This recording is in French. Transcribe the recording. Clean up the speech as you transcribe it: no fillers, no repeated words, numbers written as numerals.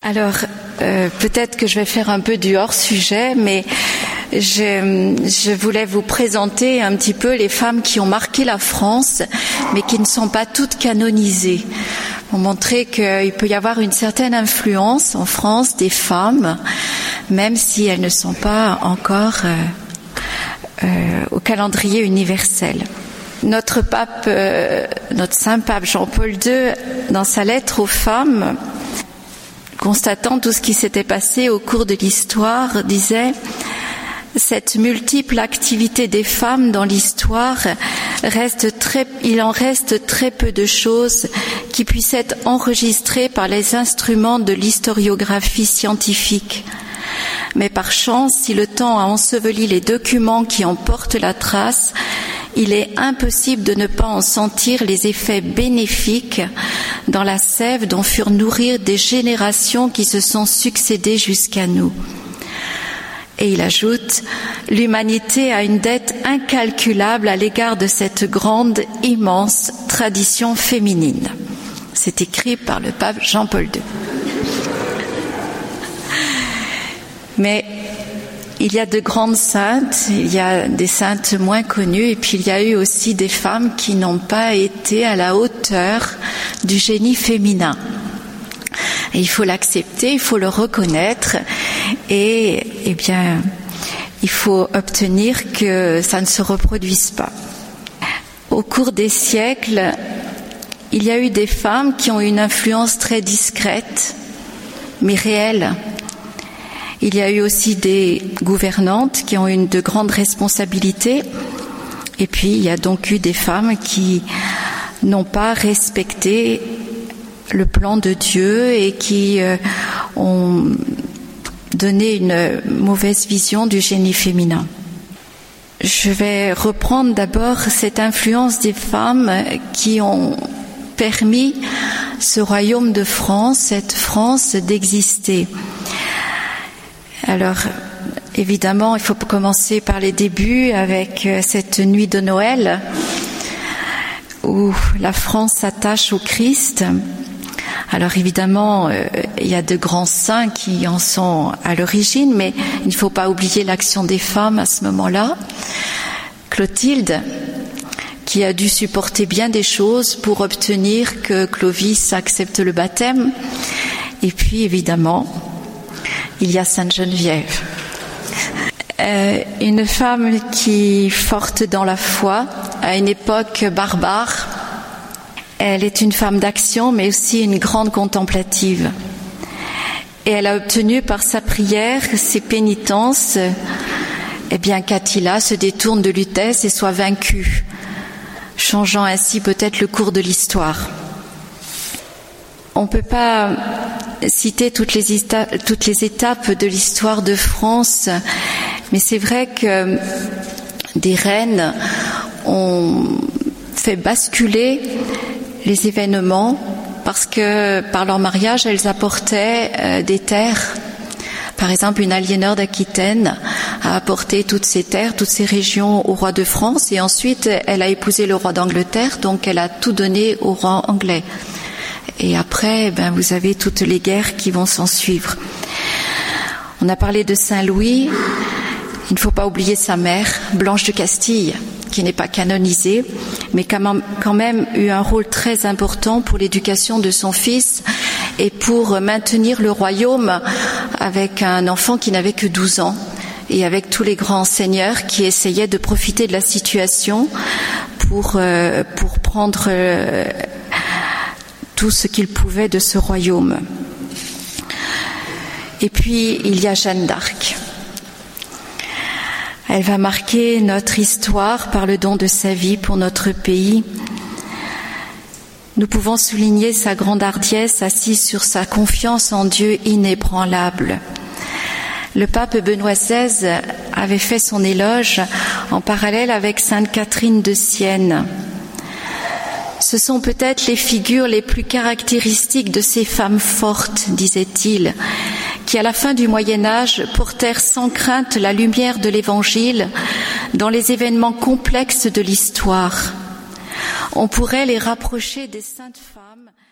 Alors, peut-être que je vais faire un peu du hors-sujet, mais je voulais vous présenter un petit peu les femmes qui ont marqué la France, mais qui ne sont pas toutes canonisées. Pour montrer qu'il peut y avoir une certaine influence en France des femmes, même si elles ne sont pas encore au calendrier universel. Notre saint pape Jean-Paul II, dans sa lettre aux femmes, constatant tout ce qui s'était passé au cours de l'histoire, disait « Cette multiple activité des femmes dans l'histoire, il en reste très peu de choses qui puissent être enregistrées par les instruments de l'historiographie scientifique. Mais par chance, si le temps a enseveli les documents qui en portent la trace, il est impossible de ne pas en sentir les effets bénéfiques dans la sève dont furent nourries des générations qui se sont succédées jusqu'à nous. » Et il ajoute « L'humanité a une dette incalculable à l'égard de cette grande, immense tradition féminine. » C'est écrit par le pape Jean-Paul II. Mais il y a de grandes saintes, il y a des saintes moins connues, et puis il y a eu aussi des femmes qui n'ont pas été à la hauteur du génie féminin. Et il faut l'accepter, il faut le reconnaître, et il faut obtenir que ça ne se reproduise pas. Au cours des siècles, il y a eu des femmes qui ont eu une influence très discrète, mais réelle. Il y a eu aussi des gouvernantes qui ont eu de grandes responsabilités, et puis il y a donc eu des femmes qui n'ont pas respecté le plan de Dieu et qui ont donné une mauvaise vision du génie féminin. Je vais reprendre d'abord cette influence des femmes qui ont permis ce royaume de France, cette France d'exister. Alors, évidemment, il faut commencer par les débuts avec cette nuit de Noël où la France s'attache au Christ. Alors évidemment, il y a de grands saints qui en sont à l'origine, mais il ne faut pas oublier l'action des femmes à ce moment-là. Clotilde, qui a dû supporter bien des choses pour obtenir que Clovis accepte le baptême. Et puis évidemment, il y a Sainte Geneviève. Une femme qui, forte dans la foi, à une époque barbare, elle est une femme d'action, mais aussi une grande contemplative. Et elle a obtenu par sa prière, ses pénitences, qu'Attila se détourne de Lutèce et soit vaincu, changeant ainsi peut-être le cours de l'histoire. On ne peut pas citer toutes les étapes de l'histoire de France, mais c'est vrai que des reines ont fait basculer les événements parce que par leur mariage, elles apportaient des terres. Par exemple, une Aliénor d'Aquitaine a apporté toutes ces terres, toutes ces régions au roi de France, et ensuite elle a épousé le roi d'Angleterre, donc elle a tout donné au roi anglais. Et après, vous avez toutes les guerres qui vont s'en suivre. On a parlé de Saint-Louis. Il ne faut pas oublier sa mère, Blanche de Castille, qui n'est pas canonisée, mais qui a quand même eu un rôle très important pour l'éducation de son fils et pour maintenir le royaume avec un enfant qui n'avait que 12 ans et avec tous les grands seigneurs qui essayaient de profiter de la situation pour prendre tout ce qu'ils pouvaient de ce royaume. Et puis, il y a Jeanne d'Arc. Elle va marquer notre histoire par le don de sa vie pour notre pays. Nous pouvons souligner sa grande hardiesse assise sur sa confiance en Dieu inébranlable. Le pape Benoît XVI avait fait son éloge en parallèle avec Sainte Catherine de Sienne. Ce sont peut-être les figures les plus caractéristiques de ces femmes fortes, disait-il, qui à la fin du Moyen-Âge portèrent sans crainte la lumière de l'Évangile dans les événements complexes de l'histoire. On pourrait les rapprocher des saintes femmes